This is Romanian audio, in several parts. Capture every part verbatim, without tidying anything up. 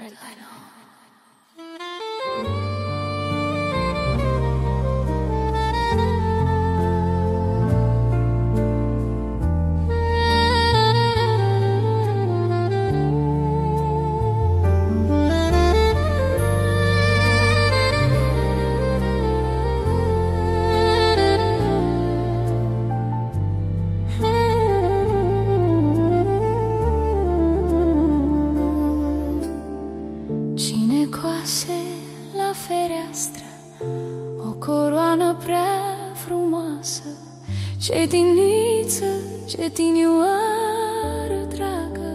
Cetiniță, cetinioară dragă,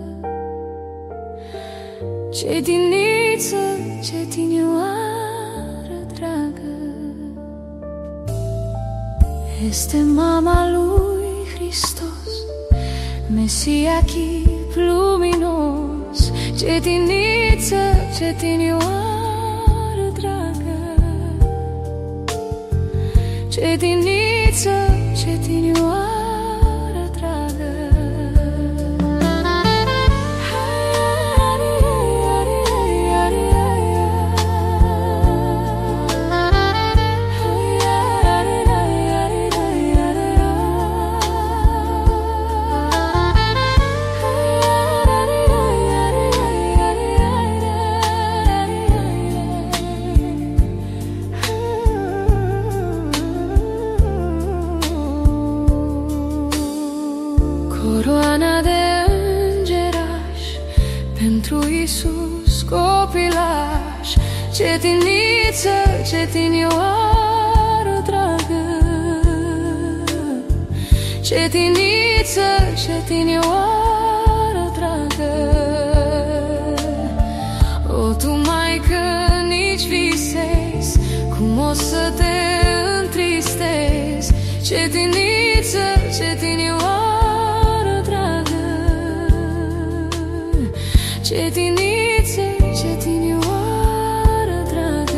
cetiniță, cetinioară dragă, este mama lui Hristos, Mesia chip luminos. Cetiniță, cetinioară dragă, cetiniță, cetinioară dragă. Coroana de îngeraș pentru Iisus copilaș. Cetiniță, cetinioară dragă, cetiniță, cetinioară dragă. O, tu, Maică, nici visezi cum o să te întristezi. Cetiniță, cetinioară dragă, cetiniță, cetinioară dragă.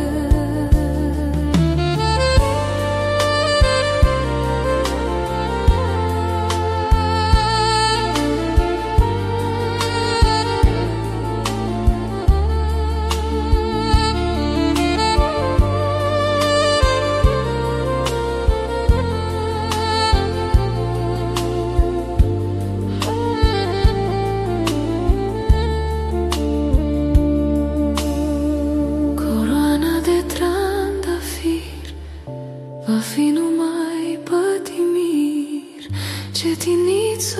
Va fi numai pătimir. Cetiniță,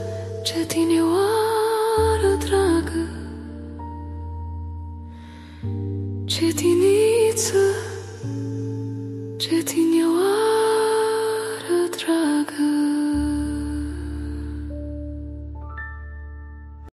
cetinioară dragă, cetiniță, cetinioară dragă.